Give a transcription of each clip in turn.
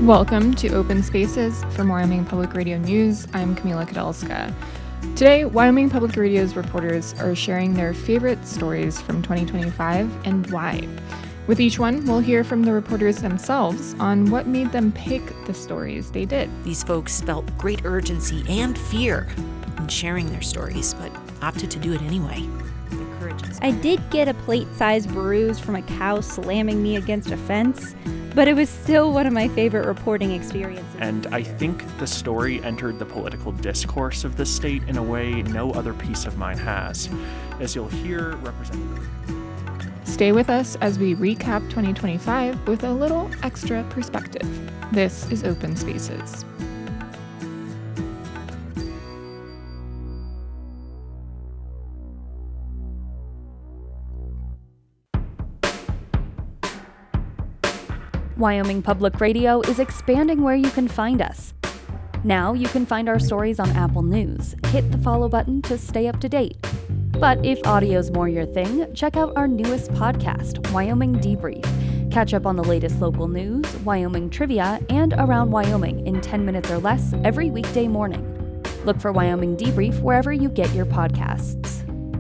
Welcome to Open Spaces from Wyoming Public Radio News. I'm Camila Kadalska. Today, Wyoming Public Radio's reporters are sharing their favorite stories from 2025 and why. With each one, we'll hear from the reporters themselves on what made them pick the stories they did. These folks felt great urgency and fear in sharing their stories, but opted to do it anyway. Their courage inspired. I did get a plate-sized bruise from a cow slamming me against a fence, but it was still one of my favorite reporting experiences. And I think the story entered the political discourse of the state in a way no other piece of mine has. As you'll hear, Representative... Stay with us as we recap 2025 with a little extra perspective. This is Open Spaces. Wyoming Public Radio is expanding where you can find us. Now you can find our stories on Apple News. Hit the follow button to stay up to date. But if audio's more your thing, check out our newest podcast, Wyoming Debrief. Catch up on the latest local news, Wyoming trivia, and around Wyoming in 10 minutes or less every weekday morning. Look for Wyoming Debrief wherever you get your podcasts.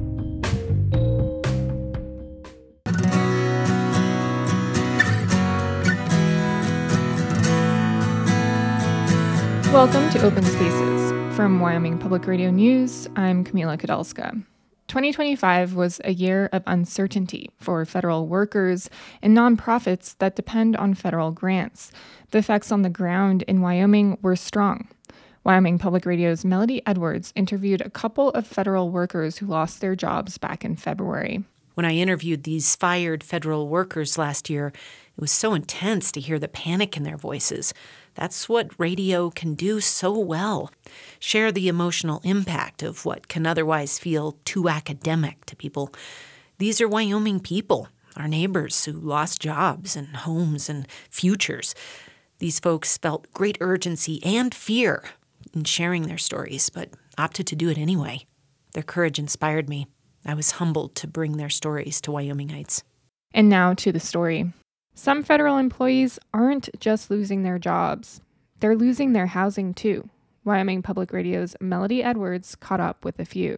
Welcome to Open Spaces. From Wyoming Public Radio News, I'm Camila Kadalska. 2025 was a year of uncertainty for federal workers and nonprofits that depend on federal grants. The effects on the ground in Wyoming were strong. Wyoming Public Radio's Melody Edwards interviewed a couple of federal workers who lost their jobs back in February. When I interviewed these fired federal workers last year, it was so intense to hear the panic in their voices. That's what radio can do so well. Share the emotional impact of what can otherwise feel too academic to people. These are Wyoming people, our neighbors who lost jobs and homes and futures. These folks felt great urgency and fear in sharing their stories, but opted to do it anyway. Their courage inspired me. I was humbled to bring their stories to Wyomingites. And now to the story. Some federal employees aren't just losing their jobs. They're losing their housing too. Wyoming Public Radio's Melody Edwards caught up with a few.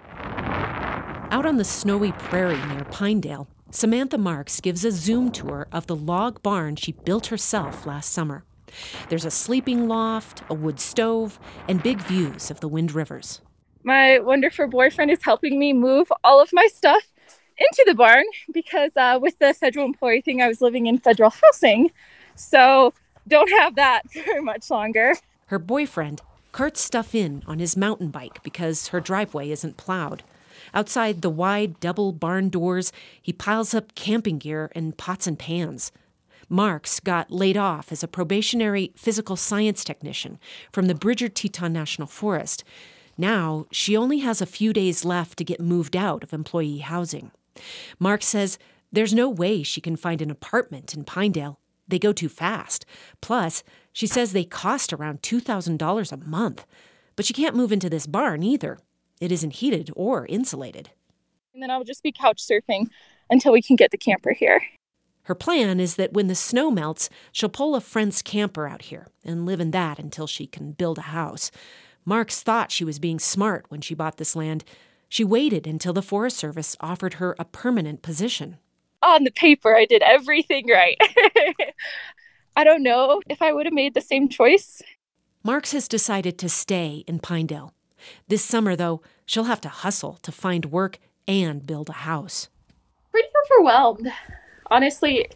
Out on the snowy prairie near Pinedale, Samantha Marks gives a Zoom tour of the log barn she built herself last summer. There's a sleeping loft, a wood stove, and big views of the Wind Rivers. My wonderful boyfriend is helping me move all of my stuff into the barn because with the federal employee thing, I was living in federal housing. So don't have that for much longer. Her boyfriend carts stuff in on his mountain bike because her driveway isn't plowed. Outside the wide double barn doors, he piles up camping gear and pots and pans. Marks got laid off as a probationary physical science technician from the Bridger-Teton National Forest. Now, she only has a few days left to get moved out of employee housing. Mark says there's no way she can find an apartment in Pinedale. They go too fast. Plus, she says they cost around $2,000 a month. But she can't move into this barn either. It isn't heated or insulated. And then I'll just be couch surfing until we can get the camper here. Her plan is that when the snow melts, she'll pull a friend's camper out here and live in that until she can build a house. Marks thought she was being smart when she bought this land. She waited until the Forest Service offered her a permanent position. On the paper, I did everything right. I don't know if I would have made the same choice. Marks has decided to stay in Pinedale. This summer, though, she'll have to hustle to find work and build a house. Pretty overwhelmed. Honestly,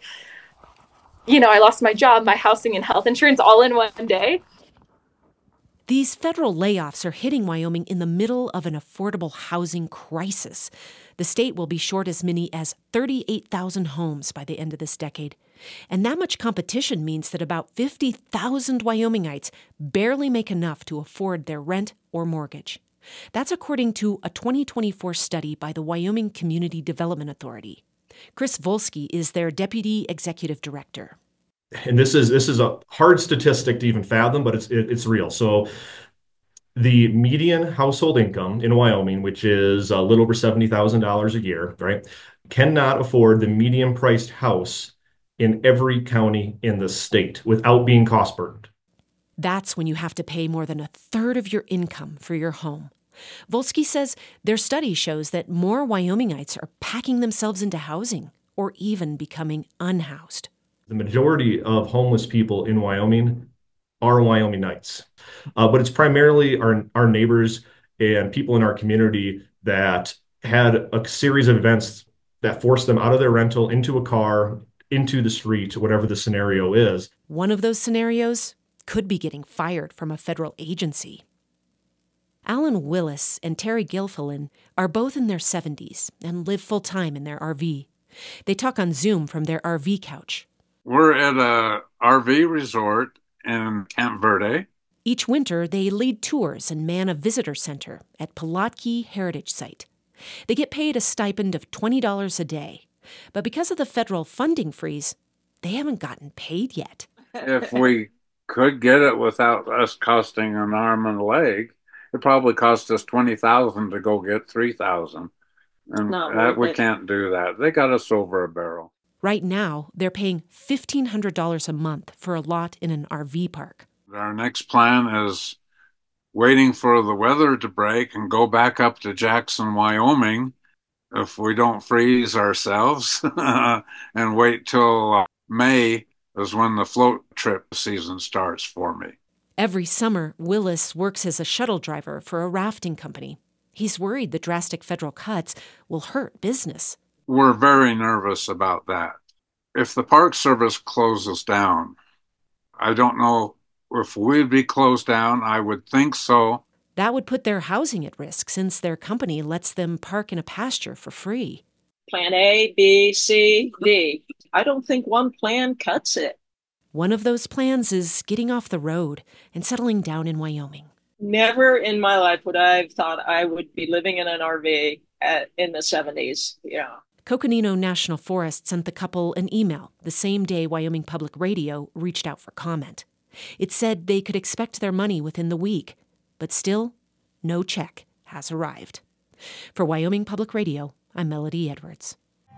I lost my job, my housing, and health insurance all in one day. These federal layoffs are hitting Wyoming in the middle of an affordable housing crisis. The state will be short as many as 38,000 homes by the end of this decade. And that much competition means that about 50,000 Wyomingites barely make enough to afford their rent or mortgage. That's according to a 2024 study by the Wyoming Community Development Authority. Chris Volsky is their deputy executive director. And this is a hard statistic to even fathom, but it's real. So the median household income in Wyoming, which is a little over $70,000 a year, right, cannot afford the median priced house in every county in the state without being cost burdened. That's when you have to pay more than a third of your income for your home. Volsky says their study shows that more Wyomingites are packing themselves into housing or even becoming unhoused. The majority of homeless people in Wyoming are Wyomingites, but it's primarily our neighbors and people in our community that had a series of events that forced them out of their rental into a car, into the street, whatever the scenario is. One of those scenarios could be getting fired from a federal agency. Alan Willis and Terry Gilfillan are both in their 70s and live full-time in their RV. They talk on Zoom from their RV couch. We're at a RV resort in Camp Verde. Each winter, they lead tours and man a visitor center at Pulaski Heritage Site. They get paid a stipend of $20 a day. But because of the federal funding freeze, they haven't gotten paid yet. If we could get it without us costing an arm and a leg, it probably cost us $20,000 to go get $3,000. And we can't do that. They got us over a barrel. Right now, they're paying $1,500 a month for a lot in an RV park. Our next plan is waiting for the weather to break and go back up to Jackson, Wyoming, if we don't freeze ourselves, and wait till May is when the float trip season starts for me. Every summer, Willis works as a shuttle driver for a rafting company. He's worried the drastic federal cuts will hurt business. We're very nervous about that. If the Park Service closes down, I don't know if we'd be closed down. I would think so. That would put their housing at risk since their company lets them park in a pasture for free. Plan A, B, C, D. I don't think one plan cuts it. One of those plans is getting off the road and settling down in Wyoming. Never in my life would I have thought I would be living in an RV in the 70s. Yeah. Coconino National Forest sent the couple an email the same day Wyoming Public Radio reached out for comment. It said they could expect their money within the week, but still, no check has arrived. For Wyoming Public Radio, I'm Melody Edwards.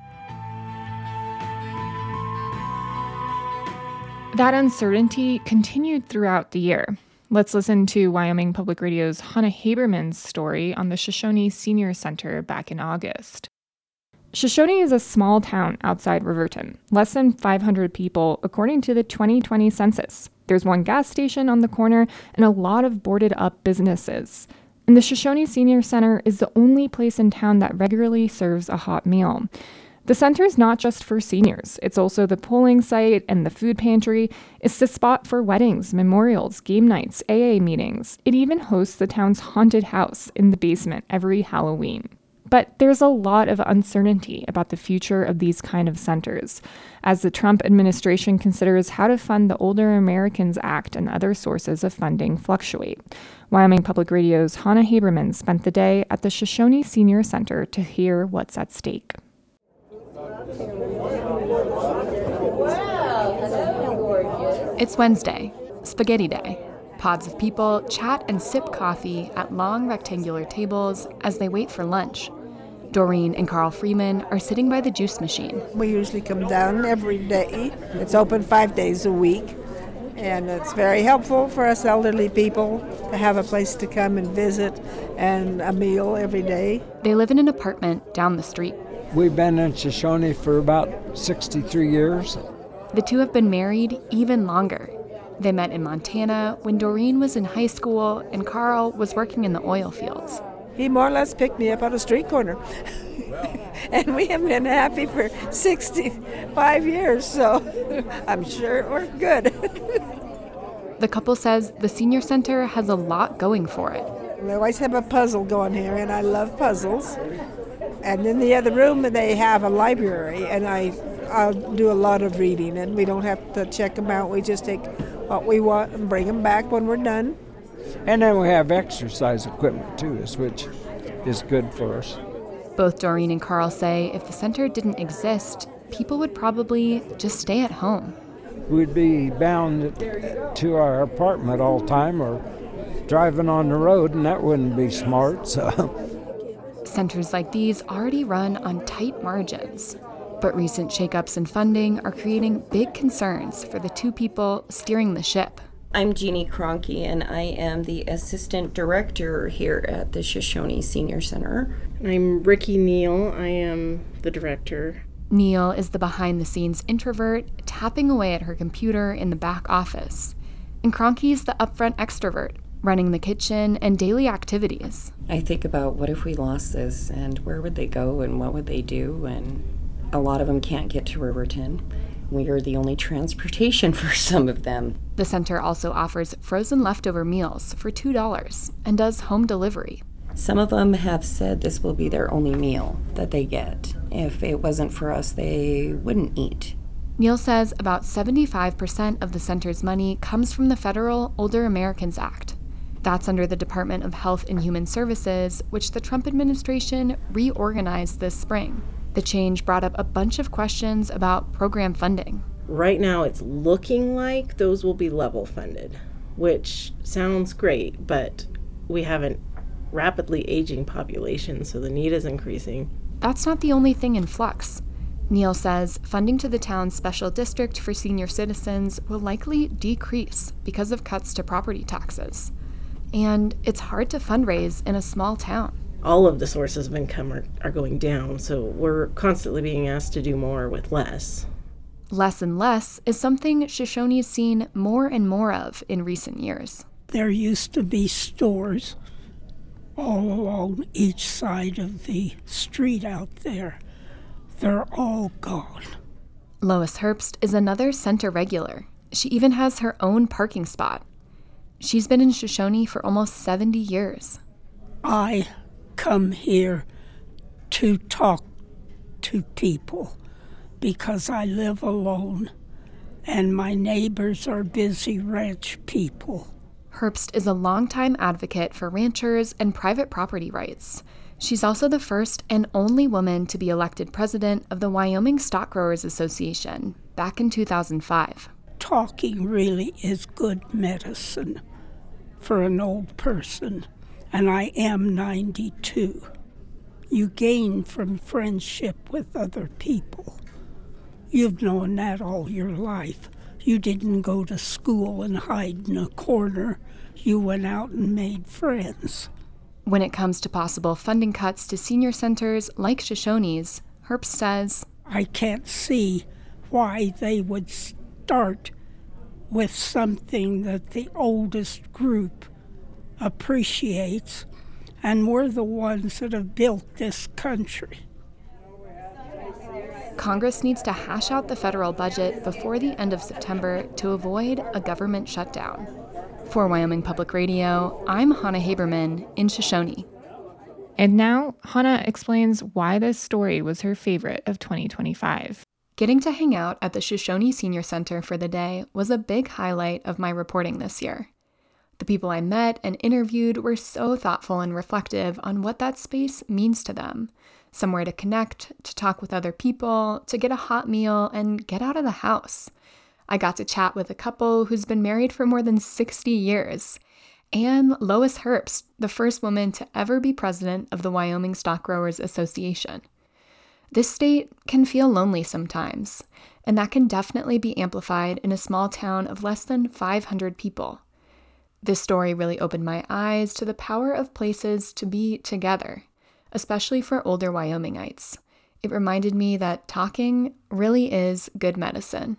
That uncertainty continued throughout the year. Let's listen to Wyoming Public Radio's Hannah Haberman's story on the Shoshone Senior Center back in August. Shoshone is a small town outside Riverton, less than 500 people according to the 2020 census. There's one gas station on the corner and a lot of boarded-up businesses. And the Shoshone Senior Center is the only place in town that regularly serves a hot meal. The center is not just for seniors. It's also the polling site and the food pantry. It's the spot for weddings, memorials, game nights, AA meetings. It even hosts the town's haunted house in the basement every Halloween. But there's a lot of uncertainty about the future of these kind of centers, as the Trump administration considers how to fund the Older Americans Act and other sources of funding fluctuate. Wyoming Public Radio's Hannah Haberman spent the day at the Shoshone Senior Center to hear what's at stake. It's Wednesday, Spaghetti Day. Pods of people chat and sip coffee at long rectangular tables as they wait for lunch. Doreen and Carl Freeman are sitting by the juice machine. We usually come down every day. It's open 5 days a week, and it's very helpful for us elderly people to have a place to come and visit and a meal every day. They live in an apartment down the street. We've been in Shoshone for about 63 years. The two have been married even longer. They met in Montana when Doreen was in high school and Carl was working in the oil fields. He more or less picked me up on a street corner. And we have been happy for 65 years, so I'm sure it worked good. The couple says the senior center has a lot going for it. We always have a puzzle going here, and I love puzzles. And in the other room, they have a library, and I'll do a lot of reading, and we don't have to check them out. We just take what we want and bring them back when we're done. And then we have exercise equipment, too, which is good for us. Both Doreen and Carl say if the center didn't exist, people would probably just stay at home. We'd be bound to our apartment all the time or driving on the road, and that wouldn't be smart, so... Centers like these already run on tight margins. But recent shakeups in funding are creating big concerns for the two people steering the ship. I'm Jeannie Cronky, and I am the assistant director here at the Shoshone Senior Center. I'm Ricky Neal. I am the director. Neal is the behind-the-scenes introvert, tapping away at her computer in the back office. And Cronky's the upfront extrovert, running the kitchen and daily activities. I think about what if we lost this, and where would they go, and what would they do, and a lot of them can't get to Riverton. We are the only transportation for some of them. The center also offers frozen leftover meals for $2 and does home delivery. Some of them have said this will be their only meal that they get. If it wasn't for us, they wouldn't eat. Neal says about 75% of the center's money comes from the federal Older Americans Act. That's under the Department of Health and Human Services, which the Trump administration reorganized this spring. The change brought up a bunch of questions about program funding. Right now, it's looking like those will be level funded, which sounds great, but we have a rapidly aging population, so the need is increasing. That's not the only thing in flux. Neal says funding to the town's special district for senior citizens will likely decrease because of cuts to property taxes. And it's hard to fundraise in a small town. All of the sources of income are going down, so we're constantly being asked to do more with less. Less and less is something Shoshone's seen more and more of in recent years. There used to be stores all along each side of the street out there. They're all gone. Lois Herbst is another center regular. She even has her own parking spot. She's been in Shoshone for almost 70 years. I come here to talk to people because I live alone and my neighbors are busy ranch people. Herbst is a longtime advocate for ranchers and private property rights. She's also the first and only woman to be elected president of the Wyoming Stock Growers Association back in 2005. Talking really is good medicine for an old person. And I am 92. You gain from friendship with other people. You've known that all your life. You didn't go to school and hide in a corner. You went out and made friends. When it comes to possible funding cuts to senior centers like Shoshone's, Herbst says, I can't see why they would start with something that the oldest group appreciates, and we're the ones that have built this country. Congress needs to hash out the federal budget before the end of September to avoid a government shutdown. For Wyoming Public Radio, I'm Hannah Haberman in Shoshone. And now, Hannah explains why this story was her favorite of 2025. Getting to hang out at the Shoshone Senior Center for the day was a big highlight of my reporting this year. The people I met and interviewed were so thoughtful and reflective on what that space means to them. Somewhere to connect, to talk with other people, to get a hot meal, and get out of the house. I got to chat with a couple who's been married for more than 60 years. And Lois Herbst, the first woman to ever be president of the Wyoming Stock Growers Association. This state can feel lonely sometimes, and that can definitely be amplified in a small town of less than 500 people. This story really opened my eyes to the power of places to be together, especially for older Wyomingites. It reminded me that talking really is good medicine.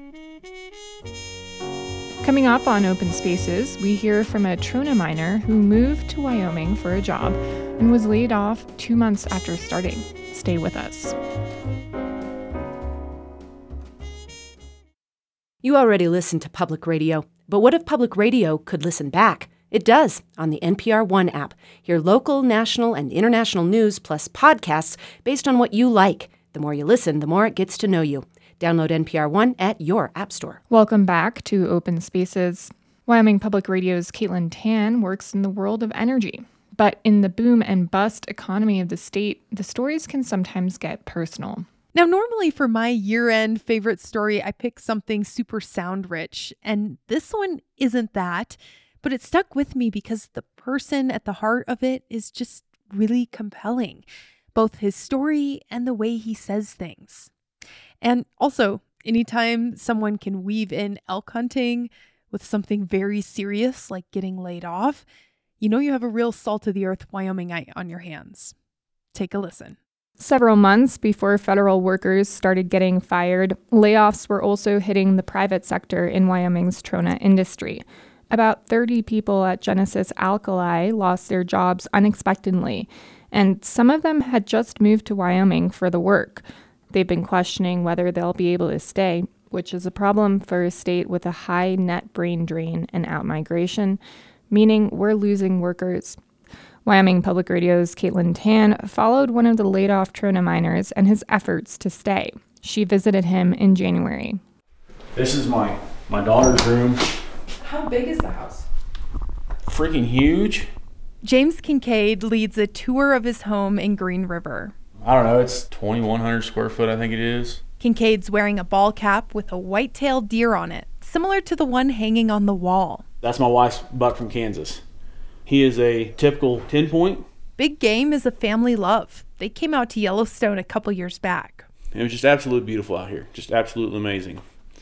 Coming up on Open Spaces, we hear from a Trona miner who moved to Wyoming for a job and was laid off 2 months after starting. Stay with us. You already listen to public radio, but what if public radio could listen back? It does on the NPR One app. Hear local, national, and international news plus podcasts based on what you like. The more you listen, the more it gets to know you. Download NPR One at your app store. Welcome back to Open Spaces. Wyoming Public Radio's Caitlin Tan works in the world of energy. But in the boom and bust economy of the state, the stories can sometimes get personal. Now, normally for my year-end favorite story, I pick something super sound-rich. And this one isn't that. But it stuck with me because the person at the heart of it is just really compelling. Both his story and the way he says things. And also, anytime someone can weave in elk hunting with something very serious like getting laid off, you know you have a real salt-of-the-earth Wyomingite on your hands. Take a listen. Several months before federal workers started getting fired, layoffs were also hitting the private sector in Wyoming's trona industry. About 30 people at Genesis Alkali lost their jobs unexpectedly, and some of them had just moved to Wyoming for the work. They've been questioning whether they'll be able to stay, which is a problem for a state with a high net brain drain and outmigration, meaning we're losing workers. Wyoming Public Radio's Caitlin Tan followed one of the laid-off trona miners and his efforts to stay. She visited him in January. This is my daughter's room. How big is the house? Freaking huge. James Kincaid leads a tour of his home in Green River. I don't know, it's 2,100 square foot, I think it is. Kincaid's wearing a ball cap with a white-tailed deer on it, similar to the one hanging on the wall. That's my wife's buck from Kansas. He is a typical 10-point. Big game is a family love. They came out to Yellowstone a couple years back. It was just absolutely beautiful out here, just absolutely amazing.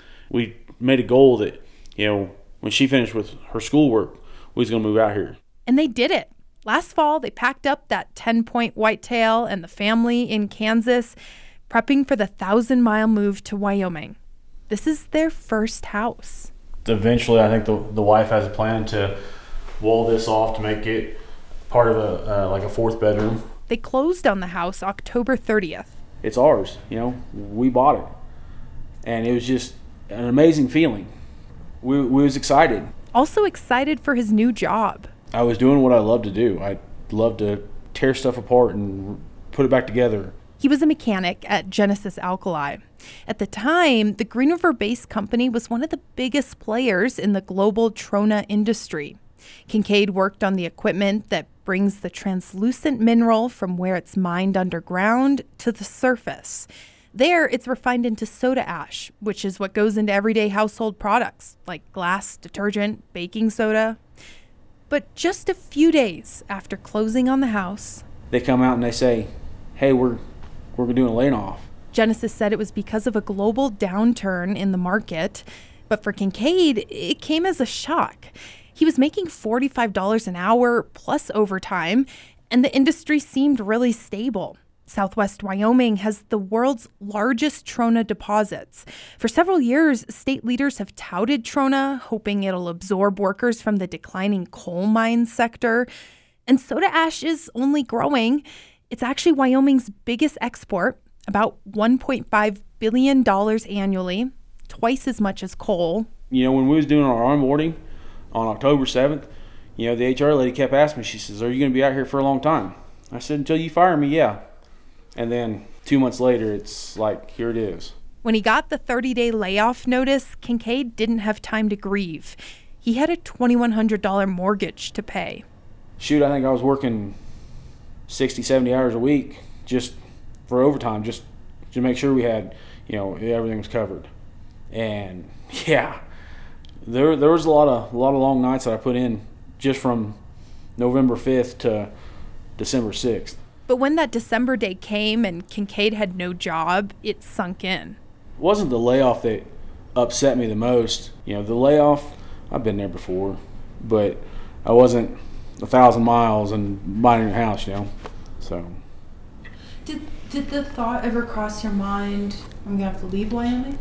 We made a goal that, when she finished with her schoolwork, we was going to move out here. And they did it. Last fall, they packed up that 10-point whitetail and the family in Kansas, prepping for the 1,000-mile move to Wyoming. This is their first house. Eventually, I think the wife has a plan to wall this off to make it part of a fourth bedroom. They closed on the house October 30th. It's ours, we bought it. And it was just an amazing feeling. We was excited. Also excited for his new job. I was doing what I love to do. I love to tear stuff apart and put it back together. He was a mechanic at Genesis Alkali. At the time, the Green River-based company was one of the biggest players in the global trona industry. Kincaid worked on the equipment that brings the translucent mineral from where it's mined underground to the surface. There, it's refined into soda ash, which is what goes into everyday household products like glass, detergent, baking soda. But just a few days after closing on the house, they come out and they say, hey, we're doing a layoff. Genesis said it was because of a global downturn in the market. But for Kincaid, it came as a shock. He was making $45 an hour plus overtime, and the industry seemed really stable. Southwest Wyoming has the world's largest trona deposits. For several years, state leaders have touted trona, hoping it'll absorb workers from the declining coal mine sector. And soda ash is only growing. It's actually Wyoming's biggest export, about $1.5 billion annually, twice as much as coal. When we was doing our onboarding on October 7th, the HR lady kept asking me, she says, are you going to be out here for a long time? I said, until you fire me, yeah. And then 2 months later, it's like, here it is. When he got the 30-day layoff notice, Kincaid didn't have time to grieve. He had a $2,100 mortgage to pay. Shoot, I think I was working 60, 70 hours a week just for overtime, just to make sure we had, everything was covered. And yeah, there was a lot of long nights that I put in just from November 5th to December 6th. But when that December day came and Kincaid had no job, it sunk in. It wasn't the layoff that upset me the most. The layoff, I've been there before, but I wasn't 1,000 miles and buying a house, so. Did the thought ever cross your mind, I'm going to have to leave Wyoming?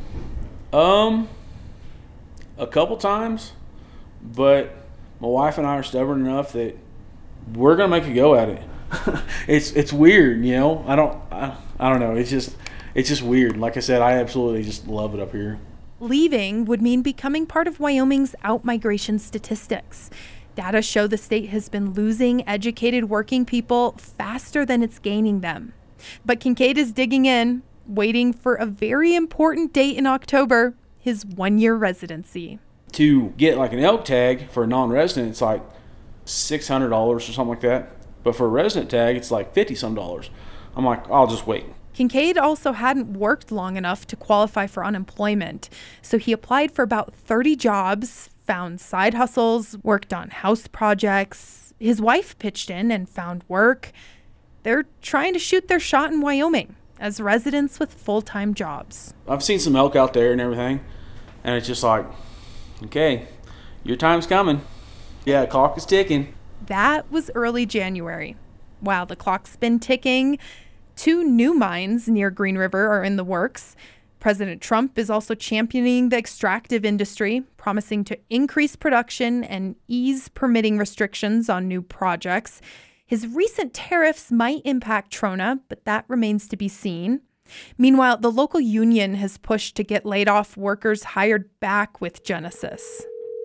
A couple times, but my wife and I are stubborn enough that we're going to make a go at it. It's weird, I don't know. It's just weird. Like I said, I absolutely just love it up here. Leaving would mean becoming part of Wyoming's outmigration statistics. Data show the state has been losing educated working people faster than it's gaining them. But Kincaid is digging in, waiting for a very important date in October, his 1-year residency. To get like an elk tag for a non-resident, it's like $600 or something like that. But for a resident tag, it's like $50-some. I'm like, I'll just wait. Kincaid also hadn't worked long enough to qualify for unemployment, so he applied for about 30 jobs, found side hustles, worked on house projects. His wife pitched in and found work. They're trying to shoot their shot in Wyoming. as residents with full-time jobs. I've seen some elk out there and everything, and it's just like, okay, your time's coming. Yeah, clock is ticking. That was early January. While the clock's been ticking, 2 new mines near Green River are in the works. President Trump is also championing the extractive industry, promising to increase production and ease permitting restrictions on new projects. His recent tariffs might impact Trona, but that remains to be seen. Meanwhile, the local union has pushed to get laid off workers hired back with Genesis.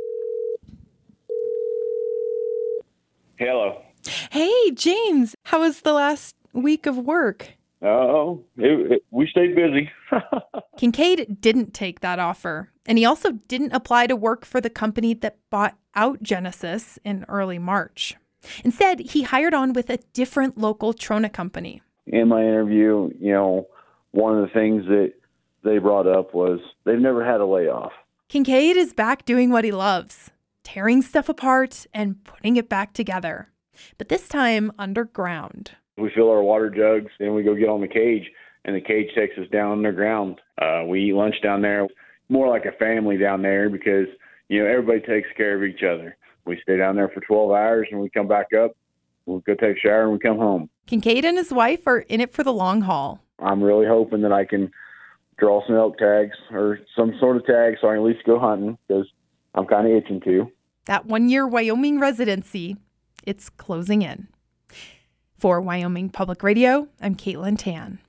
Hello. Hey, James, how was the last week of work? Oh, we stayed busy. Kincaid didn't take that offer, and he also didn't apply to work for the company that bought out Genesis in early March. Instead, he hired on with a different local Trona company. In my interview, one of the things that they brought up was they've never had a layoff. Kincaid is back doing what he loves, tearing stuff apart and putting it back together. But this time underground. We fill our water jugs, then we go get on the cage, and the cage takes us down underground. We eat lunch down there, more like a family down there because, everybody takes care of each other. We stay down there for 12 hours, and we come back up. We'll go take a shower, and we come home. Kincaid and his wife are in it for the long haul. I'm really hoping that I can draw some elk tags or some sort of tag so I can at least go hunting because I'm kind of itching to. That 1-year Wyoming residency, it's closing in. For Wyoming Public Radio, I'm Caitlin Tan.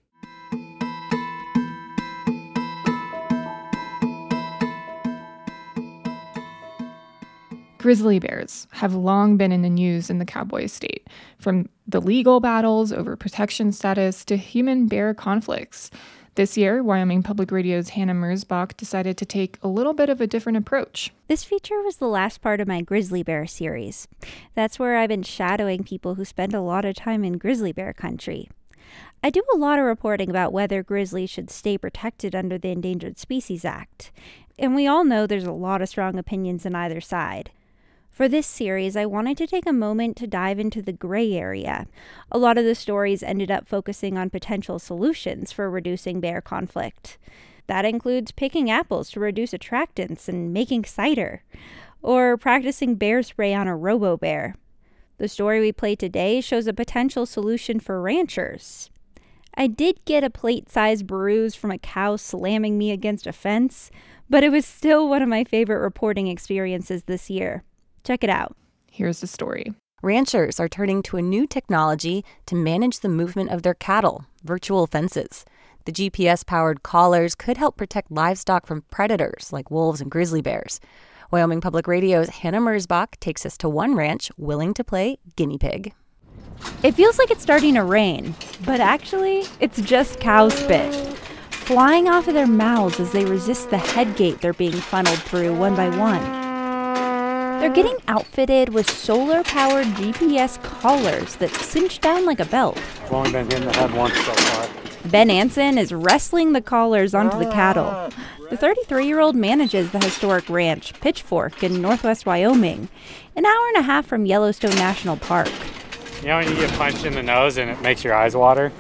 Grizzly bears have long been in the news in the cowboy state, from the legal battles over protection status to human-bear conflicts. This year, Wyoming Public Radio's Hannah Mersbach decided to take a little bit of a different approach. This feature was the last part of my grizzly bear series. That's where I've been shadowing people who spend a lot of time in grizzly bear country. I do a lot of reporting about whether grizzlies should stay protected under the Endangered Species Act, and we all know there's a lot of strong opinions on either side. For this series, I wanted to take a moment to dive into the gray area. A lot of the stories ended up focusing on potential solutions for reducing bear conflict. That includes picking apples to reduce attractants and making cider, or practicing bear spray on a robo-bear. The story we play today shows a potential solution for ranchers. I did get a plate-sized bruise from a cow slamming me against a fence, but it was still one of my favorite reporting experiences this year. Check it out. Here's the story. Ranchers are turning to a new technology to manage the movement of their cattle, virtual fences. The GPS-powered collars could help protect livestock from predators like wolves and grizzly bears. Wyoming Public Radio's Hannah Mersbach takes us to one ranch willing to play guinea pig. It feels like it's starting to rain, but actually, it's just cow spit flying off of their mouths as they resist the head gate they're being funneled through one by one. They're getting outfitted with solar-powered GPS collars that cinch down like a belt. I've only been in the head once so far. Ben Anson is wrestling the collars onto the cattle. The 33-year-old manages the historic ranch, Pitchfork, in northwest Wyoming, an hour and a half from Yellowstone National Park. You know when you get punched in the nose and it makes your eyes water?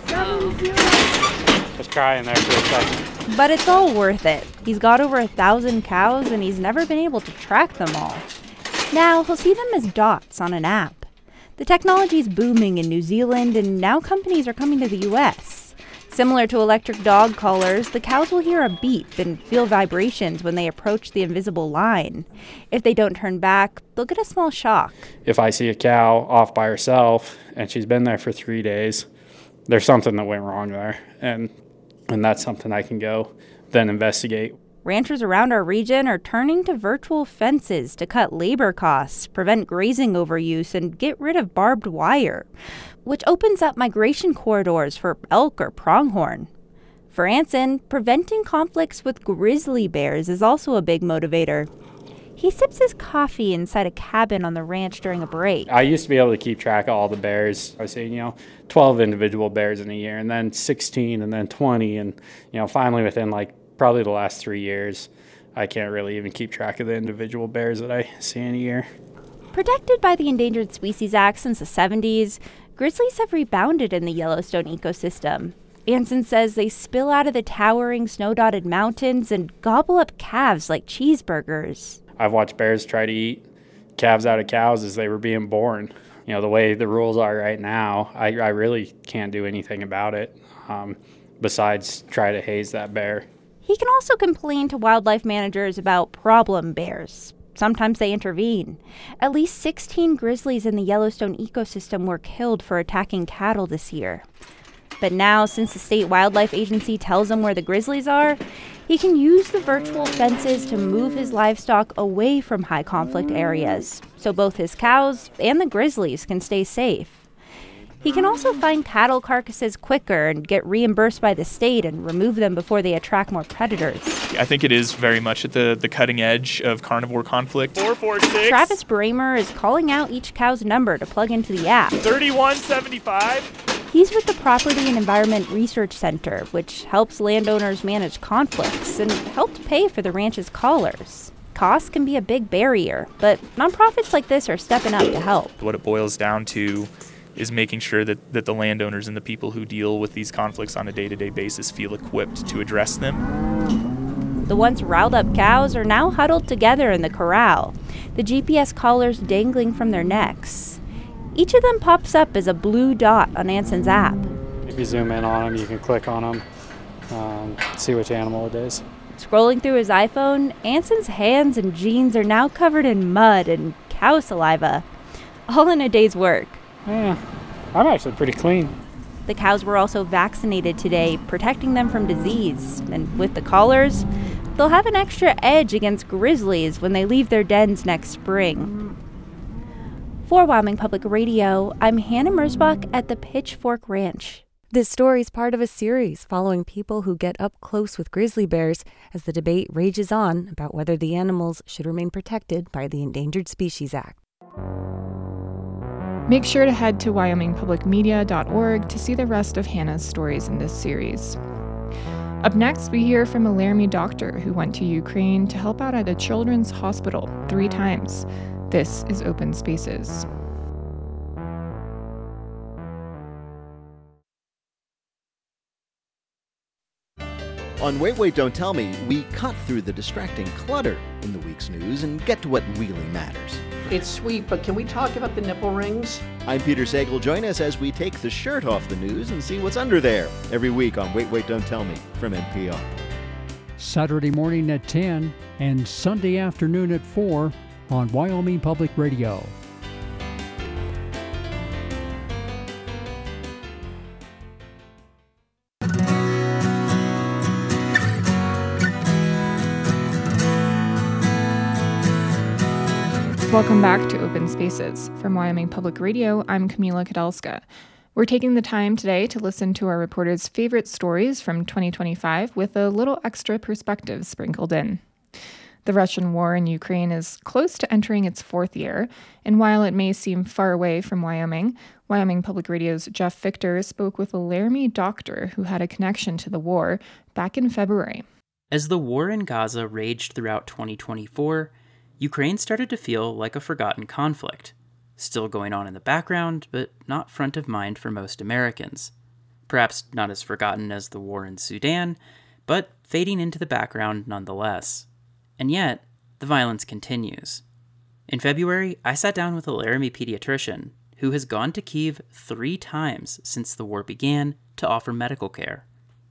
Just cry in there for a second. But it's all worth it. He's got over 1,000 cows and he's never been able to track them all. Now he'll see them as dots on an app. The technology's booming in New Zealand, and now companies are coming to the U.S. Similar to electric dog collars, the cows will hear a beep and feel vibrations when they approach the invisible line. If they don't turn back, they'll get a small shock. If I see a cow off by herself and she's been there for 3 days, there's something that went wrong there, and that's something I can go then investigate. Ranchers around our region are turning to virtual fences to cut labor costs, prevent grazing overuse, and get rid of barbed wire, which opens up migration corridors for elk or pronghorn. For Anson, preventing conflicts with grizzly bears is also a big motivator. He sips his coffee inside a cabin on the ranch during a break. I used to be able to keep track of all the bears. I was saying, 12 individual bears in a year, and then 16, and then 20, and, finally within probably the last 3 years, I can't really even keep track of the individual bears that I see in a year. Protected by the Endangered Species Act since the 70s, grizzlies have rebounded in the Yellowstone ecosystem. Anson says they spill out of the towering snow-dotted mountains and gobble up calves like cheeseburgers. I've watched bears try to eat calves out of cows as they were being born. You know, the way the rules are right now, I really can't do anything about it besides try to haze that bear. He can also complain to wildlife managers about problem bears. Sometimes they intervene. At least 16 grizzlies in the Yellowstone ecosystem were killed for attacking cattle this year. But now, since the state wildlife agency tells him where the grizzlies are, he can use the virtual fences to move his livestock away from high conflict areas, so both his cows and the grizzlies can stay safe. He can also find cattle carcasses quicker and get reimbursed by the state and remove them before they attract more predators. I think it is very much at the cutting edge of carnivore conflict. 446. Travis Bramer is calling out each cow's number to plug into the app. 3175. He's with the Property and Environment Research Center, which helps landowners manage conflicts and helped pay for the ranch's collars. Costs can be a big barrier, but nonprofits like this are stepping up to help. What it boils down to is making sure that the landowners and the people who deal with these conflicts on a day-to-day basis feel equipped to address them. The once riled up cows are now huddled together in the corral, the GPS collars dangling from their necks. Each of them pops up as a blue dot on Anson's app. If you zoom in on them, you can click on them, see which animal it is. Scrolling through his iPhone, Anson's hands and jeans are now covered in mud and cow saliva, all in a day's work. Yeah, I'm actually pretty clean. The cows were also vaccinated today, protecting them from disease. And with the collars, they'll have an extra edge against grizzlies when they leave their dens next spring. For Wyoming Public Radio, I'm Hannah Mersbach at the Pitchfork Ranch. This story is part of a series following people who get up close with grizzly bears as the debate rages on about whether the animals should remain protected by the Endangered Species Act. Make sure to head to wyomingpublicmedia.org to see the rest of Hannah's stories in this series. Up next, we hear from a Laramie doctor who went to Ukraine to help out at a children's hospital 3 times. This is Open Spaces. On Wait, Wait, Don't Tell Me, we cut through the distracting clutter in the week's news and get to what really matters. It's sweet, but can we talk about the nipple rings? I'm Peter Sagal. Join us as we take the shirt off the news and see what's under there every week on Wait, Wait, Don't Tell Me from NPR. Saturday morning at 10 and Sunday afternoon at 4 on Wyoming Public Radio. Welcome back to Open Spaces. From Wyoming Public Radio, I'm Camila Kadelska. We're taking the time today to listen to our reporters' favorite stories from 2025 with a little extra perspective sprinkled in. The Russian war in Ukraine is close to entering its 4th year, and while it may seem far away from Wyoming, Wyoming Public Radio's Jeff Victor spoke with a Laramie doctor who had a connection to the war back in February. As the war in Gaza raged throughout 2024, Ukraine started to feel like a forgotten conflict, still going on in the background, but not front of mind for most Americans. Perhaps not as forgotten as the war in Sudan, but fading into the background nonetheless. And yet, the violence continues. In February, I sat down with a Laramie pediatrician who has gone to Kyiv 3 times since the war began to offer medical care.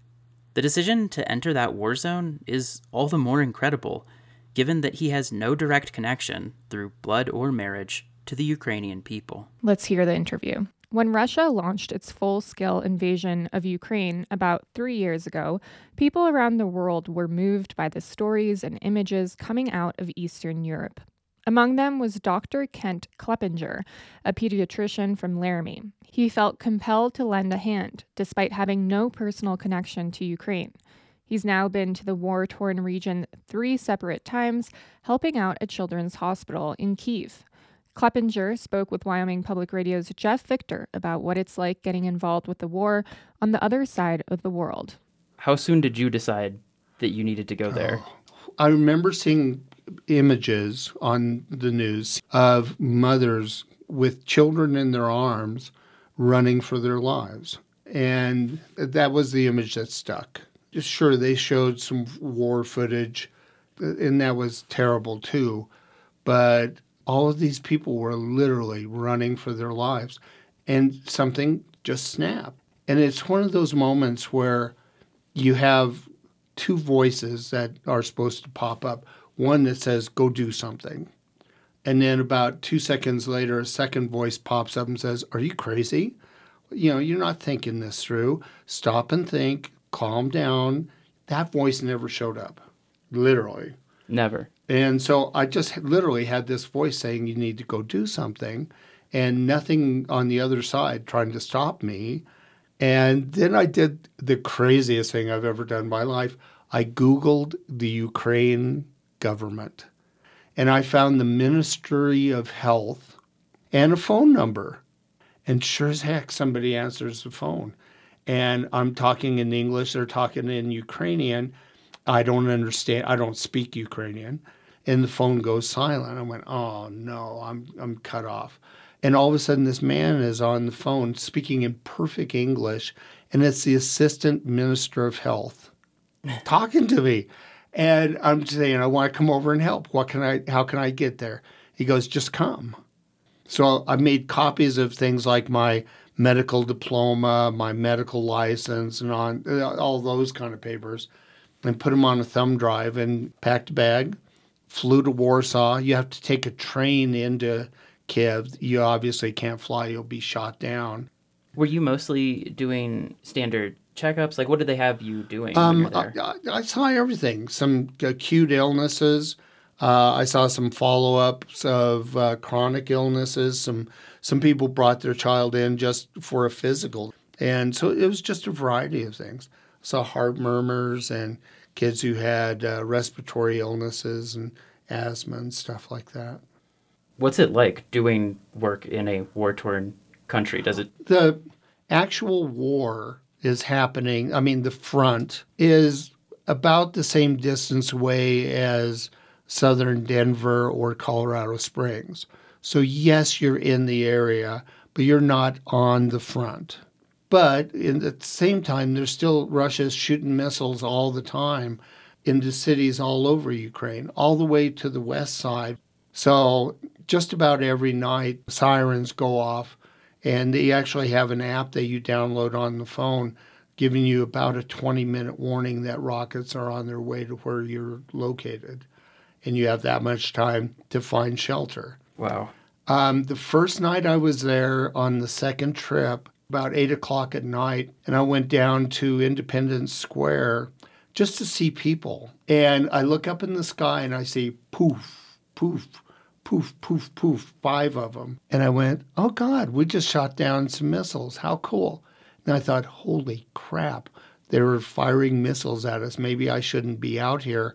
The decision to enter that war zone is all the more incredible, given that he has no direct connection, through blood or marriage, to the Ukrainian people. Let's hear the interview. When Russia launched its full-scale invasion of Ukraine about 3 years ago, people around the world were moved by the stories and images coming out of Eastern Europe. Among them was Dr. Kent Kleppinger, a pediatrician from Laramie. He felt compelled to lend a hand, despite having no personal connection to Ukraine. He's now been to the war-torn region 3 separate times, helping out a children's hospital in Kyiv. Kleppinger spoke with Wyoming Public Radio's Jeff Victor about what it's like getting involved with the war on the other side of the world. How soon did you decide that you needed to go there? I remember seeing images on the news of mothers with children in their arms running for their lives. And that was the image that stuck. Sure, they showed some war footage, and that was terrible too. But all of these people were literally running for their lives, and something just snapped. And it's one of those moments where you have two voices that are supposed to pop up. One that says, go do something. And then about 2 seconds later, a second voice pops up and says, are you crazy? You're not thinking this through. Stop and think, calm down. That voice never showed up, literally. Never. And so I just literally had this voice saying, you need to go do something, and nothing on the other side trying to stop me. And then I did the craziest thing I've ever done in my life. I Googled the Ukraine government, and I found the Ministry of Health and a phone number. And sure as heck, somebody answers the phone. And I'm talking in English, they're talking in Ukrainian. I don't understand. I don't speak Ukrainian. And the phone goes silent. I went, oh, no, I'm cut off. And all of a sudden, this man is on the phone speaking in perfect English, and it's the Assistant Minister of Health talking to me. And I'm saying, I want to come over and help. How can I get there? He goes, just come. So I made copies of things like my medical diploma, my medical license, and all those kind of papers, and put them on a thumb drive and packed a bag, flew to Warsaw. You have to take a train into Kiev. You obviously can't fly. You'll be shot down. Were you mostly doing standard checkups? Like, what did they have you doing when you're there? I saw everything. Some acute illnesses. I saw some follow-ups of chronic illnesses. Some people brought their child in just for a physical. And so it was just a variety of things. I saw heart murmurs and kids who had respiratory illnesses and asthma and stuff like that. What's it like doing work in a war-torn country? The actual war is happening. I mean, the front is about the same distance away as southern Denver or Colorado Springs. So yes, you're in the area, but you're not on the front. But at the same time, there's still Russia's shooting missiles all the time into cities all over Ukraine, all the way to the west side. So just about every night, sirens go off, and they actually have an app that you download on the phone giving you about a 20-minute warning that rockets are on their way to where you're located. And you have that much time to find shelter. Wow. The first night I was there on the second trip, about 8 o'clock at night, and I went down to Independence Square just to see people. And I look up in the sky and I see poof, poof, poof, poof, poof, 5 of them. And I went, oh God, we just shot down some missiles. How cool. And I thought, holy crap, they were firing missiles at us. Maybe I shouldn't be out here.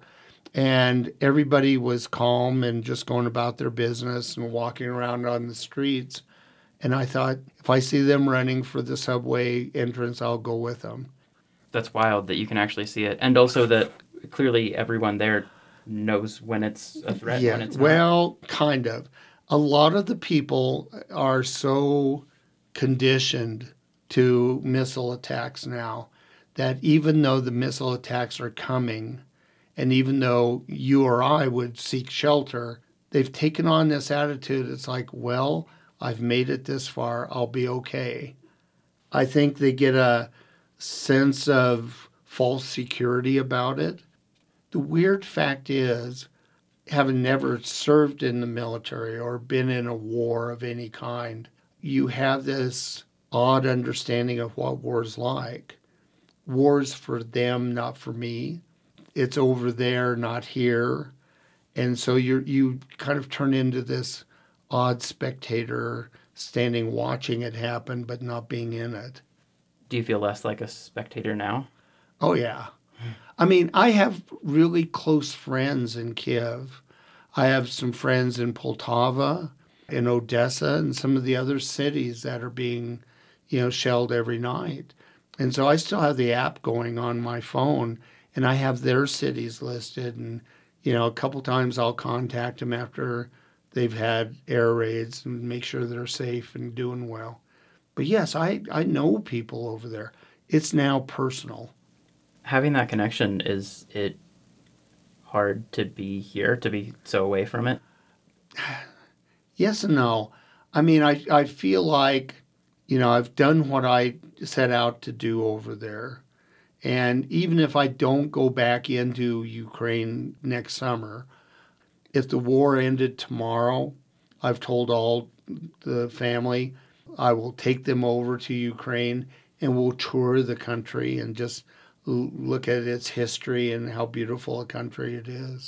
And everybody was calm and just going about their business and walking around on the streets. And I thought, if I see them running for the subway entrance, I'll go with them. That's wild that you can actually see it. And also that clearly everyone there knows when it's a threat, when it's not. Well, kind of. A lot of the people are so conditioned to missile attacks now that even though the missile attacks are coming, and even though you or I would seek shelter, they've taken on this attitude. It's like, well, I've made it this far. I'll be okay. I think they get a sense of false security about it. The weird fact is, having never served in the military or been in a war of any kind, you have this odd understanding of what war's like. War's for them, not for me. It's over there, not here. And so you kind of turn into this odd spectator standing watching it happen but not being in it. Do you feel less like a spectator now? Oh, yeah. I mean, I have really close friends in Kiev. I have some friends in Poltava, in Odessa, and some of the other cities that are being, shelled every night. And so I still have the app going on my phone, and I have their cities listed. And, a couple times I'll contact them after they've had air raids and make sure they're safe and doing well. But yes, I know people over there. It's now personal. Having that connection, is it hard to be here, to be so away from it? Yes and no. I mean, I feel like, I've done what I set out to do over there. And even if I don't go back into Ukraine next summer, if the war ended tomorrow, I've told all the family I will take them over to Ukraine and we'll tour the country and just look at its history and how beautiful a country it is.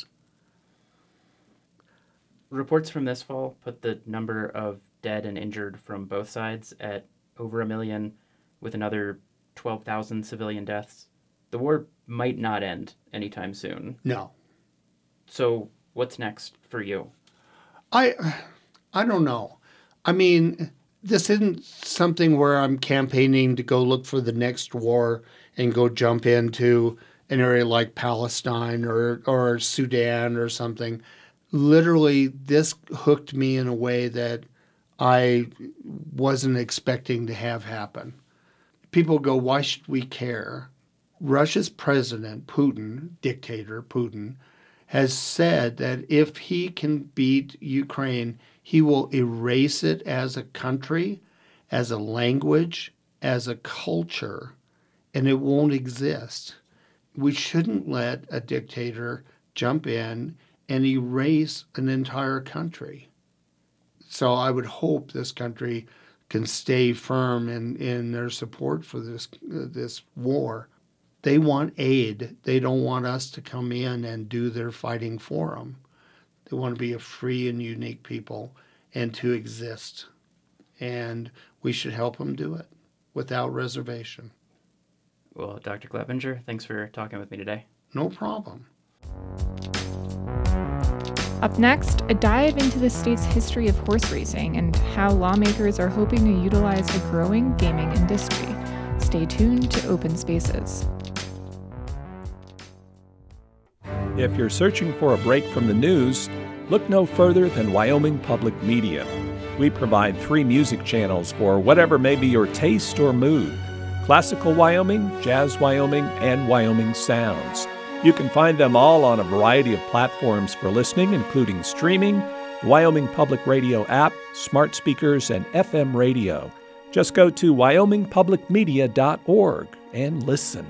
Reports from this fall put the number of dead and injured from both sides at over 1 million, with another 12,000 civilian deaths. The war might not end anytime soon. No. So what's next for you? I don't know. I mean, this isn't something where I'm campaigning to go look for the next war and go jump into an area like Palestine or Sudan or something. Literally, this hooked me in a way that I wasn't expecting to have happen. People go, why should we care? Russia's president, Putin, dictator Putin, has said that if he can beat Ukraine, he will erase it as a country, as a language, as a culture, and it won't exist. We shouldn't let a dictator jump in and erase an entire country. So I would hope this country can stay firm in their support for this war. They want aid. They don't want us to come in and do their fighting for them. They want to be a free and unique people and to exist. And we should help them do it without reservation. Well, Dr. Cleppinger, thanks for talking with me today. No problem. Up next, a dive into the state's history of horse racing and how lawmakers are hoping to utilize the growing gaming industry. Stay tuned to Open Spaces. If you're searching for a break from the news, look no further than Wyoming Public Media. We provide 3 music channels for whatever may be your taste or mood: Classical Wyoming, Jazz Wyoming, and Wyoming Sounds. You can find them all on a variety of platforms for listening, including streaming, the Wyoming Public Radio app, smart speakers, and FM radio. Just go to wyomingpublicmedia.org and listen.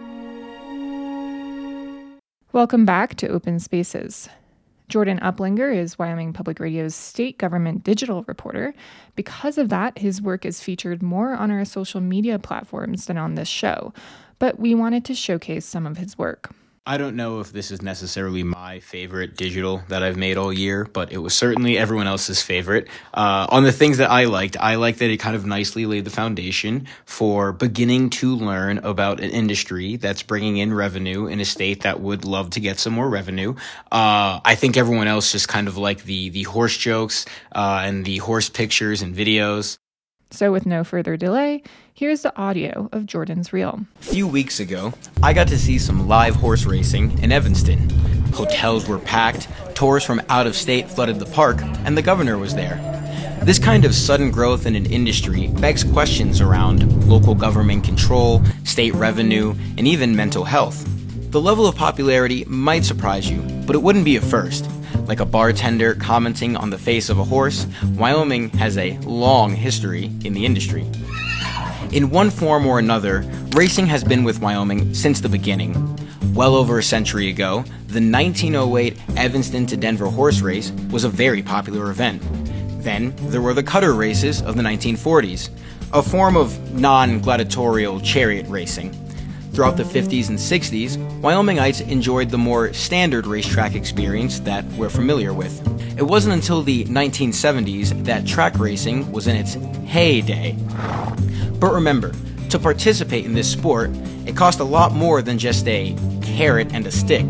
Welcome back to Open Spaces. Jordan Uplinger is Wyoming Public Radio's state government digital reporter. Because of that, his work is featured more on our social media platforms than on this show, but we wanted to showcase some of his work. I don't know if this is necessarily my favorite digital that I've made all year, but it was certainly everyone else's favorite. On the things that I liked that it kind of nicely laid the foundation for beginning to learn about an industry that's bringing in revenue in a state that would love to get some more revenue. I think everyone else just kind of liked the horse jokes and the horse pictures and videos. So with no further delay, here's the audio of Jordan's reel. A few weeks ago, I got to see some live horse racing in Evanston. Hotels were packed, tourists from out of state flooded the park, and the governor was there. This kind of sudden growth in an industry begs questions around local government control, state revenue, and even mental health. The level of popularity might surprise you, but it wouldn't be a first. Like a bartender commenting on the face of a horse, Wyoming has a long history in the industry. In one form or another, racing has been with Wyoming since the beginning. Well over a century ago, the 1908 Evanston to Denver horse race was a very popular event. Then there were the cutter races of the 1940s, a form of non-gladiatorial chariot racing. Throughout the 50s and 60s, Wyomingites enjoyed the more standard racetrack experience that we're familiar with. It wasn't until the 1970s that track racing was in its heyday. But remember, to participate in this sport, it cost a lot more than just a carrot and a stick.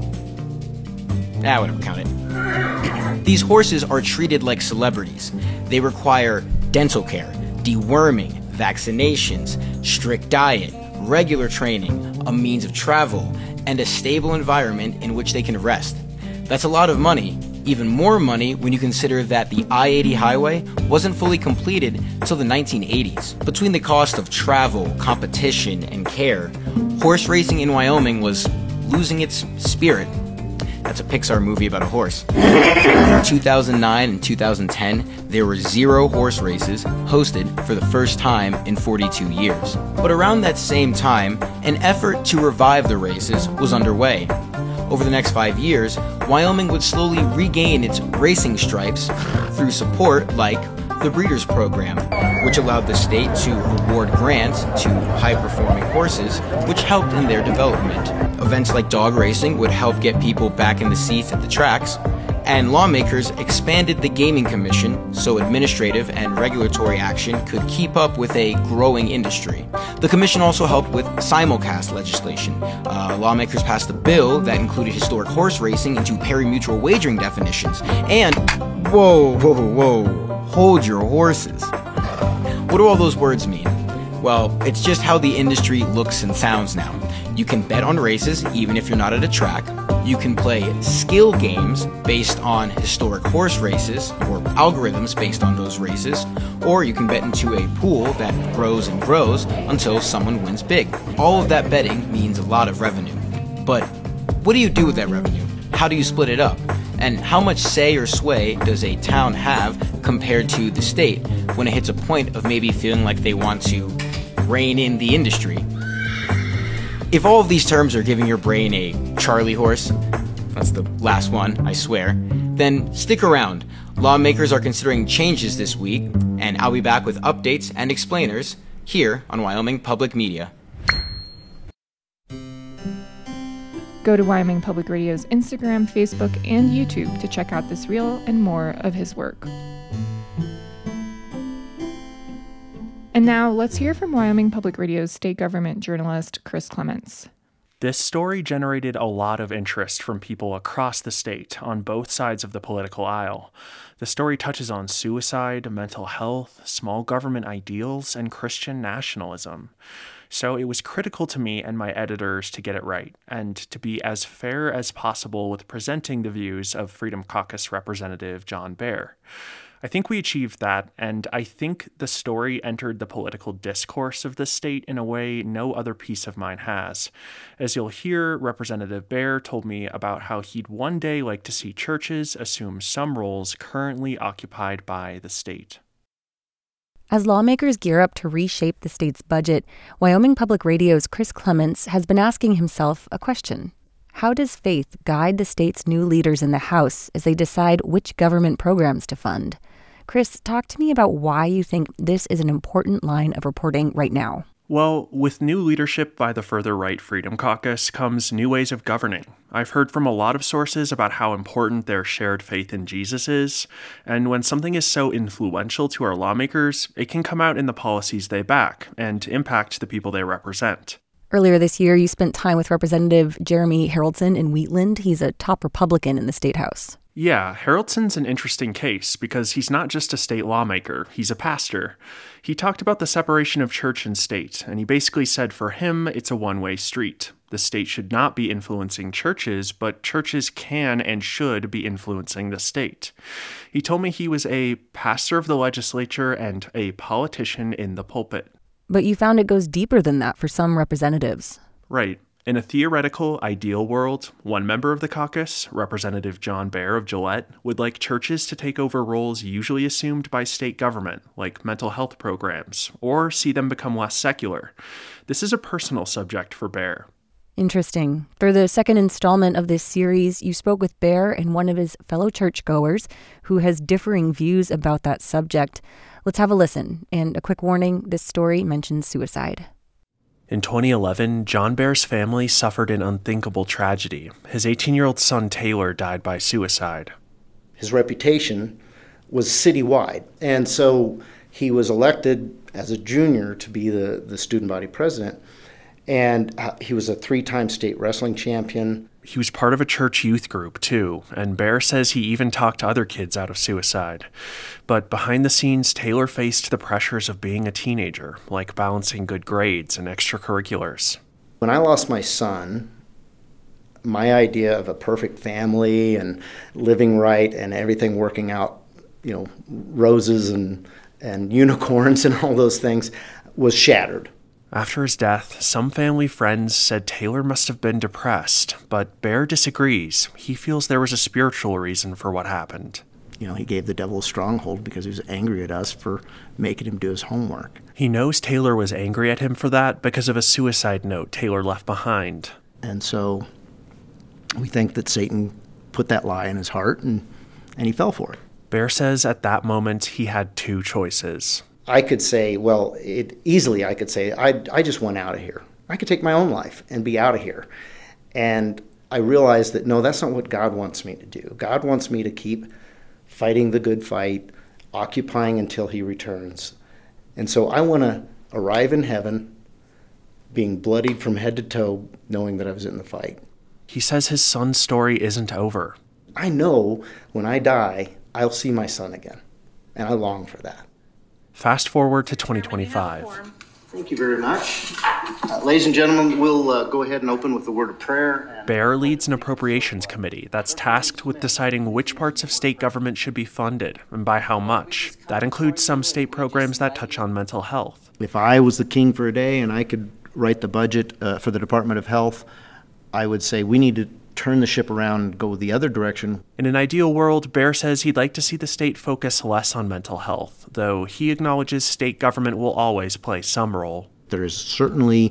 Whatever, count it. These horses are treated like celebrities. They require dental care, deworming, vaccinations, strict diet, regular training, a means of travel, and a stable environment in which they can rest. That's a lot of money, Even more money when you consider that the I-80 highway wasn't fully completed until the 1980s. Between the cost of travel, competition, and care, horse racing in Wyoming was losing its spirit. That's a Pixar movie about a horse. In 2009 and 2010, there were 0 horse races hosted for the first time in 42 years. But around that same time, an effort to revive the races was underway. Over the next 5 years, Wyoming would slowly regain its racing stripes through support like the Breeders' Program, which allowed the state to award grants to high-performing horses, which helped in their development. Events like dog racing would help get people back in the seats at the tracks, and lawmakers expanded the Gaming Commission so administrative and regulatory action could keep up with a growing industry. The commission also helped with simulcast legislation. Lawmakers passed a bill that included historic horse racing into pari-mutuel wagering definitions. And, whoa, hold your horses. What do all those words mean? Well, it's just how the industry looks and sounds now. You can bet on races even if you're not at a track. You can play skill games based on historic horse races or algorithms based on those races, or you can bet into a pool that grows and grows until someone wins big. All of that betting means a lot of revenue. But what do you do with that revenue? How do you split it up? And how much say or sway does a town have compared to the state when it hits a point of maybe feeling like they want to rein in the industry? If all of these terms are giving your brain a Charlie horse, that's the last one, I swear, then stick around. Lawmakers are considering changes this week, and I'll be back with updates and explainers here on Wyoming Public Media. Go to Wyoming Public Radio's Instagram, Facebook, and YouTube to check out this reel and more of his work. And now let's hear from Wyoming Public Radio's state government journalist, Chris Clements. This story generated a lot of interest from people across the state on both sides of the political aisle. The story touches on suicide, mental health, small government ideals, and Christian nationalism. So it was critical to me and my editors to get it right, and to be as fair as possible with presenting the views of Freedom Caucus Representative John Baer. I think we achieved that, and I think the story entered the political discourse of the state in a way no other piece of mine has. As you'll hear, Representative Baer told me about how he'd one day like to see churches assume some roles currently occupied by the state. As lawmakers gear up to reshape the state's budget, Wyoming Public Radio's Chris Clements has been asking himself a question. How does faith guide the state's new leaders in the House as they decide which government programs to fund? Chris, talk to me about why you think this is an important line of reporting right now. Well, with new leadership by the further right Freedom Caucus comes new ways of governing. I've heard from a lot of sources about how important their shared faith in Jesus is, and when something is so influential to our lawmakers, it can come out in the policies they back and impact the people they represent. Earlier this year, you spent time with Representative Jeremy Haroldson in Wheatland. He's a top Republican in the State House. Yeah, Haroldsson's an interesting case because he's not just a state lawmaker, he's a pastor. He talked about the separation of church and state, and he basically said for him, it's a one-way street. The state should not be influencing churches, but churches can and should be influencing the state. He told me he was a pastor of the legislature and a politician in the pulpit. But you found it goes deeper than that for some representatives. Right. In a theoretical, ideal world, one member of the caucus, Representative John Baer of Gillette, would like churches to take over roles usually assumed by state government, like mental health programs, or see them become less secular. This is a personal subject for Baer. Interesting. For the second installment of this series, you spoke with Baer and one of his fellow churchgoers who has differing views about that subject. Let's have a listen. And a quick warning, this story mentions suicide. In 2011, John Baer's family suffered an unthinkable tragedy. His 18-year-old son Taylor died by suicide. His reputation was citywide, and so he was elected as a junior to be the student body president, and he was a 3-time state wrestling champion. He was part of a church youth group, too, and Baer says he even talked to other kids out of suicide. But behind the scenes, Taylor faced the pressures of being a teenager, like balancing good grades and extracurriculars. When I lost my son, my idea of a perfect family and living right and everything working out, roses and unicorns and all those things was shattered. After his death, some family friends said Taylor must have been depressed, but Baer disagrees. He feels there was a spiritual reason for what happened. He gave the devil a stronghold because he was angry at us for making him do his homework. He knows Taylor was angry at him for that because of a suicide note Taylor left behind. And so we think that Satan put that lie in his heart and he fell for it. Baer says at that moment he had two choices. I could say, I could say, I just want out of here. I could take my own life and be out of here. And I realized that, no, that's not what God wants me to do. God wants me to keep fighting the good fight, occupying until he returns. And so I want to arrive in heaven, being bloodied from head to toe, knowing that I was in the fight. He says his son's story isn't over. I know when I die, I'll see my son again, and I long for that. Fast forward to 2025. Thank you very much. Ladies and gentlemen, we'll go ahead and open with a word of prayer. Baer leads an appropriations committee that's tasked with deciding which parts of state government should be funded and by how much. That includes some state programs that touch on mental health. If I was the king for a day and I could write the budget for the Department of Health, I would say we need to turn the ship around and go the other direction. In an ideal world, Baer says he'd like to see the state focus less on mental health, though he acknowledges state government will always play some role. There is certainly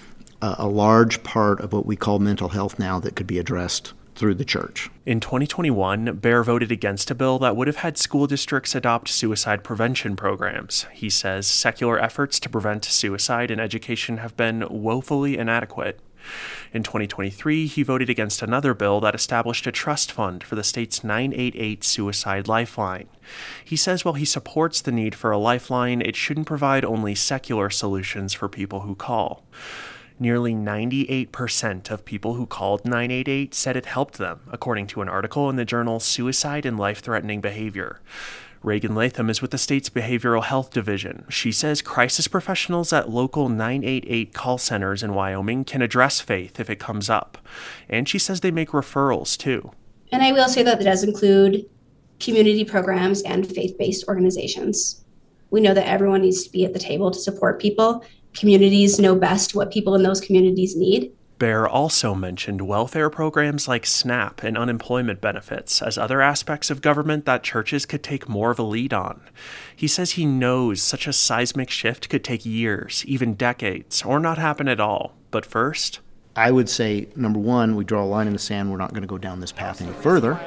a large part of what we call mental health now that could be addressed through the church. In 2021, Baer voted against a bill that would have had school districts adopt suicide prevention programs. He says secular efforts to prevent suicide in education have been woefully inadequate. In 2023, he voted against another bill that established a trust fund for the state's 988 Suicide Lifeline. He says while he supports the need for a lifeline, it shouldn't provide only secular solutions for people who call. Nearly 98% of people who called 988 said it helped them, according to an article in the journal Suicide and Life-Threatening Behavior. Reagan Latham is with the state's Behavioral Health Division. She says crisis professionals at local 988 call centers in Wyoming can address faith if it comes up. And she says they make referrals, too. And I will say that does include community programs and faith-based organizations. We know that everyone needs to be at the table to support people. Communities know best what people in those communities need. Baer also mentioned welfare programs like SNAP and unemployment benefits as other aspects of government that churches could take more of a lead on. He says he knows such a seismic shift could take years, even decades, or not happen at all. But first, I would say, number one, we draw a line in the sand. We're not going to go down this path any further.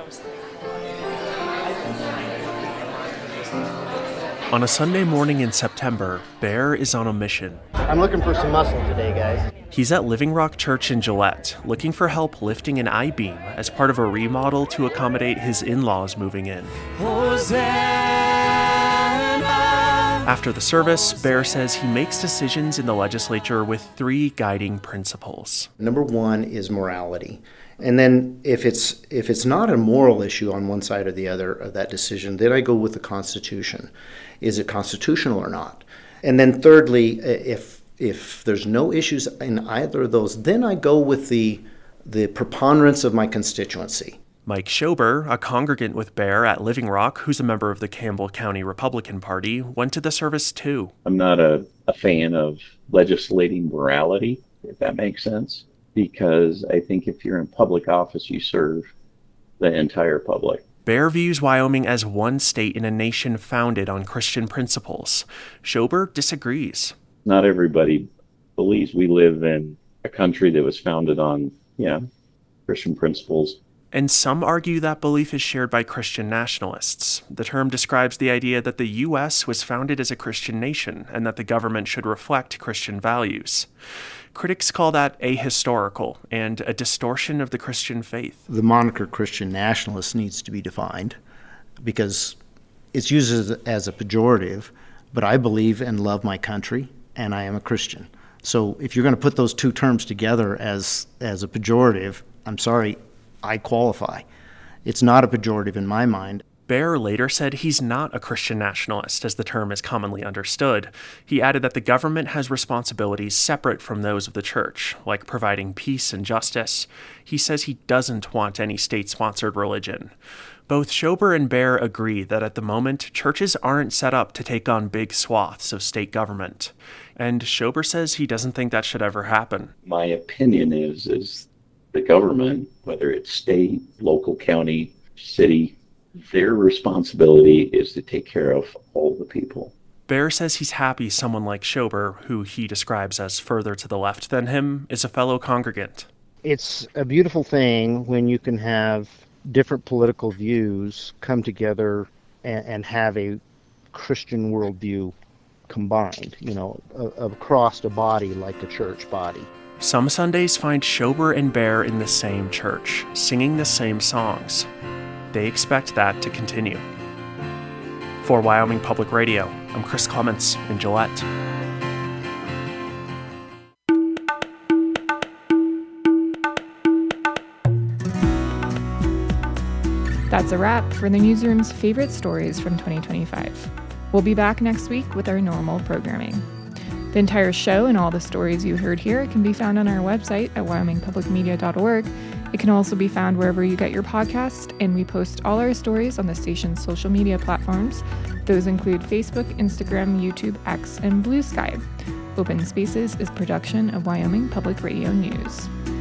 On a Sunday morning in September, Baer is on a mission. I'm looking for some muscle today, guys. He's at Living Rock Church in Gillette, looking for help lifting an I-beam as part of a remodel to accommodate his in-laws moving in. Hosanna. After the service, Baer says he makes decisions in the legislature with three guiding principles. Number one is morality. And then if it's not a moral issue on one side or the other of that decision, then I go with the Constitution. Is it constitutional or not? And then thirdly, if there's no issues in either of those, then I go with the preponderance of my constituency. Mike Schober, a congregant with Baer at Living Rock, who's a member of the Campbell County Republican Party, went to the service too. I'm not a fan of legislating morality, if that makes sense, because I think if you're in public office, you serve the entire public. Baer views Wyoming as one state in a nation founded on Christian principles. Schober disagrees. Not everybody believes. We live in a country that was founded on, Christian principles. And some argue that belief is shared by Christian nationalists. The term describes the idea that the U.S. was founded as a Christian nation and that the government should reflect Christian values. Critics call that ahistorical and a distortion of the Christian faith. The moniker Christian nationalist needs to be defined because it's used as a pejorative, but I believe and love my country, and I am a Christian. So if you're going to put those two terms together as a pejorative, I'm sorry, I qualify. It's not a pejorative in my mind. Baer later said he's not a Christian nationalist, as the term is commonly understood. He added that the government has responsibilities separate from those of the church, like providing peace and justice. He says he doesn't want any state-sponsored religion. Both Schober and Baer agree that at the moment, churches aren't set up to take on big swaths of state government. And Schober says he doesn't think that should ever happen. My opinion is the government, whether it's state, local, county, city, their responsibility is to take care of all the people. Baer says he's happy someone like Schober, who he describes as further to the left than him, is a fellow congregant. It's a beautiful thing when you can have different political views come together and have a Christian worldview combined, across a body like the church body. Some Sundays find Schober and Baer in the same church, singing the same songs. They expect that to continue. For Wyoming Public Radio, I'm Chris Clements in Gillette. That's a wrap for the newsroom's favorite stories from 2025. We'll be back next week with our normal programming. The entire show and all the stories you heard here can be found on our website at wyomingpublicmedia.org. It can also be found wherever you get your podcast, and we post all our stories on the station's social media platforms. Those include Facebook, Instagram, YouTube, X, and Blue Sky. Open Spaces is production of Wyoming Public Radio News.